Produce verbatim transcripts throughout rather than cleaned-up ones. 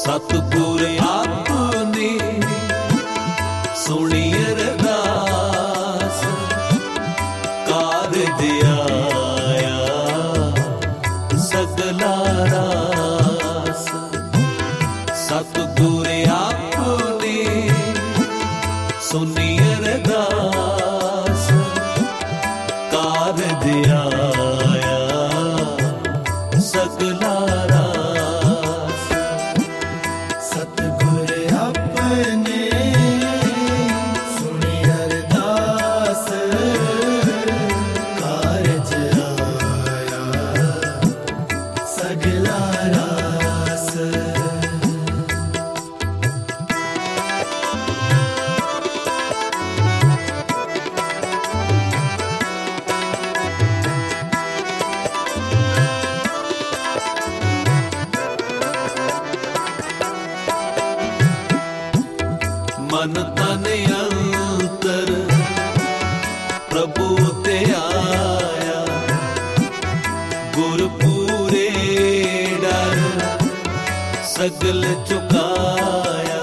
सतगुर आपने सुनी अरदास कारज आया सगला रास। सतगुर आपने सुनी अरदास कारज आया सगला रास। सतगुर अपने सुनी अरदास कारज आया सगला रास। मन तन अंतर प्रभु ते आया गुर पूरे डर सगल चुकाया।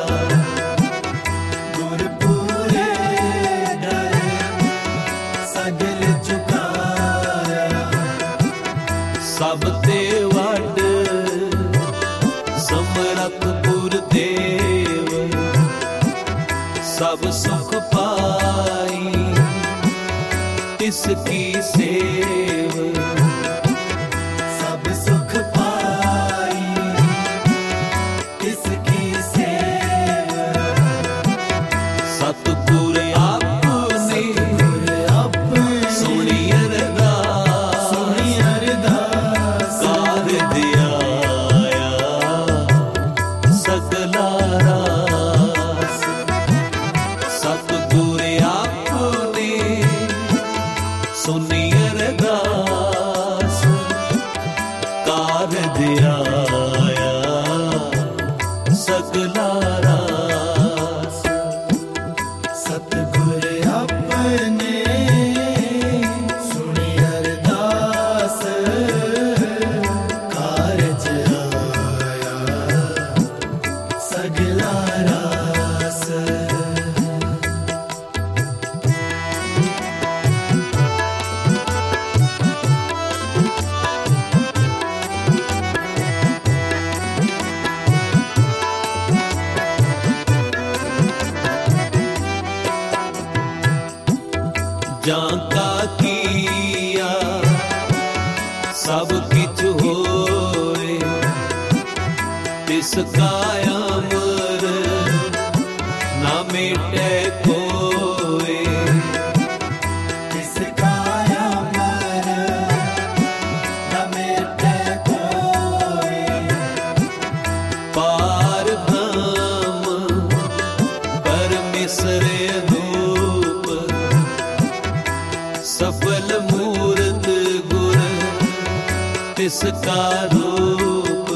गुर पूरे डर सगल चुकाया। सब ते वड समरथ गुर देव सब सुख पाई तिसकी सेव। सब सुख पाई तिसकी सेव। सतगुर आपने सुनी अरदास सुनी अरदास कारज आया सगला रास। सतगुर आपने सुनी अरदास कारज आया सगला रास। सतगुर अपने सुनी अरदास कारज आया सगला रास। जाका किया सब किछ होए तिसका अमर ना मिटे कोए। तिसका अमर न मिटे कोई। पार ब्रह्म परमेश्वर धूप सफल मूर्त गुर तिसका रूप।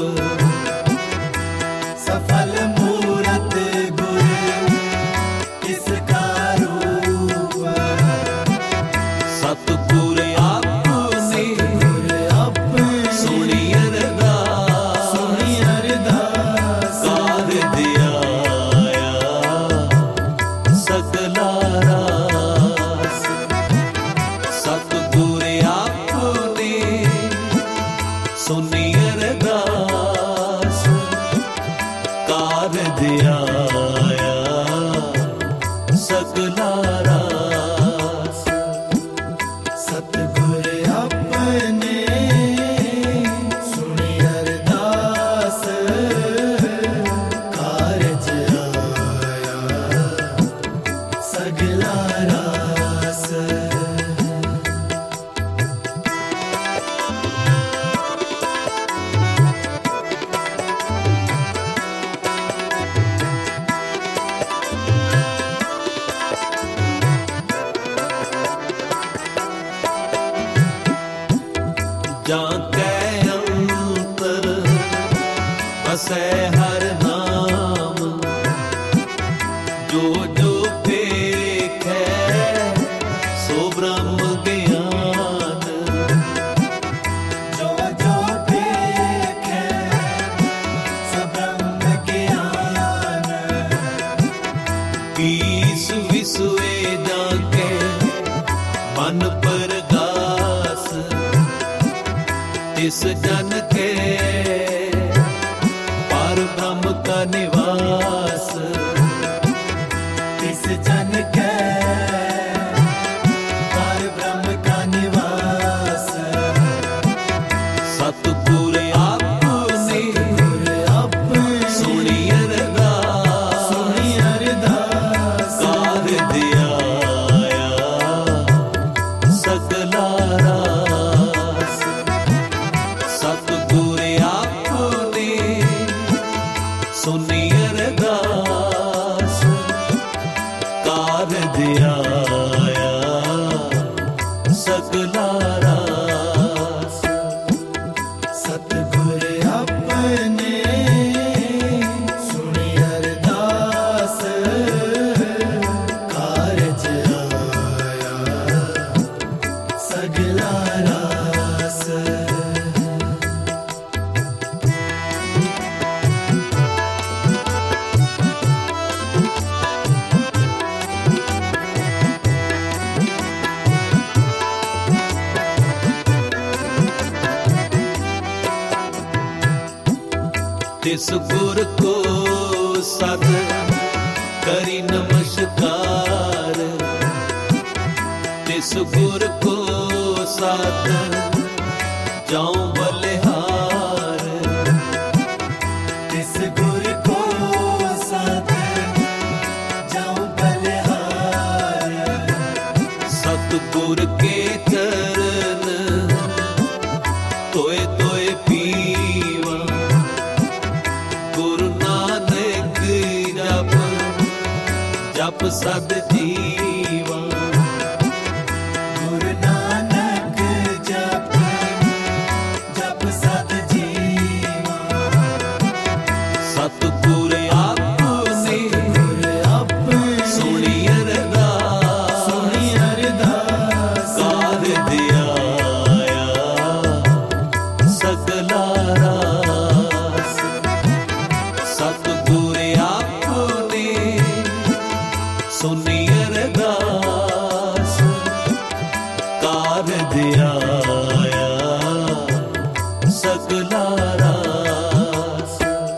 सफल मूरत गुर तिसका रूप। सतगुर आपने गुर अपने सुनी अरदास सुनी अरदास कारज आया सगला रास। सतगुर आपने सुनी अरदास कारज आया सगला रास। सतगुर अपने सुनी अरदास कारज आया सगला रास। जाके अंतर बसै हर नाम जो जो पेखे सो ब्रह्म ज्ञान। जो जो देखे सब ब्रह्म ज्ञान। तिस जन के पार ब्रह्म का निवास, तिस जन के पार ब्रह्म का निवास। सतगुर आपने सुनी अरदास, सुनी अरदास कार दिया सकला रास। सतगुर आपने सुनी अरदास, कार दिया सकला रास। सतगुर अपने सुनी अरदास, कारज आया सगला रास। तिस गुर को सद करी नमस्कार, तिस गुर को सद जाऊं बलिहार। तिस गुर को सद जाऊं बलिहार। सतगुर के चरण तोए तोए पीवा, गुरु नानक जप जप सद जीवा। गुरु नानक जप जप सद जीवा। सतगुर आपने गुर अपने सुनी अरदास, सुनी अरदास, कार दिया सकला रास। सतगुर आपने सुनी अरदास, कार दिया सकला रास।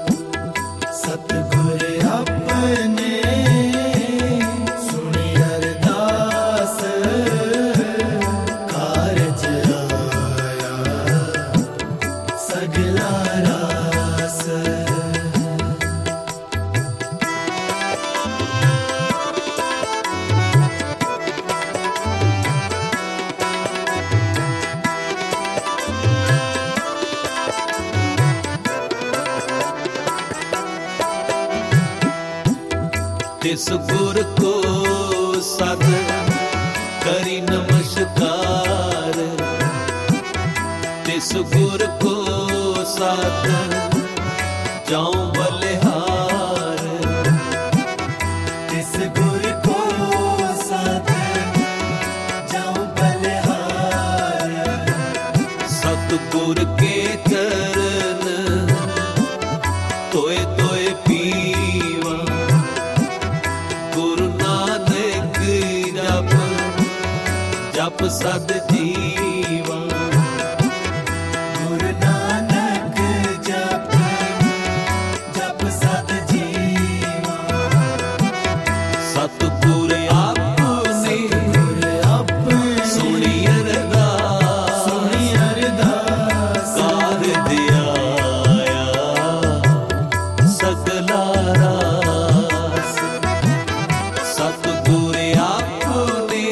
सतगुर अपने सुनी अरदास, कारज आया सगला रास। तिस गुर को सद करी नमस्कार, तिस गुर को सद जाऊं बलिहार। तिस गुर को सद जाऊं बलिहार। सतगुर के चरण तोए तोए पीवा, गुरु नानक जप जप सद जीवा। गुरु नानक जप जप सद जीवा। सतगुर आपने गुर अपने सुनी अरदास, सुनी अरदास, कार दिया सकला रास। सतगुर आपने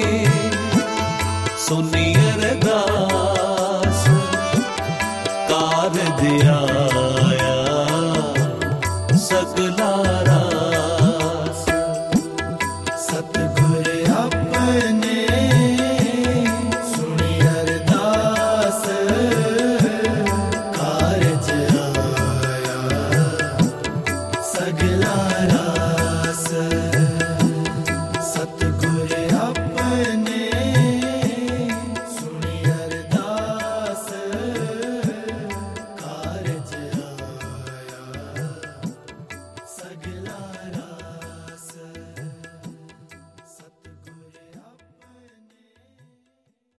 सुनी अरदास, कार दिया सकला रास। सतगुर अपने सुनी अरदास, कारज आया सगला रास। सतगुर अपने सुनी अरदास, कारज आया सगला रास।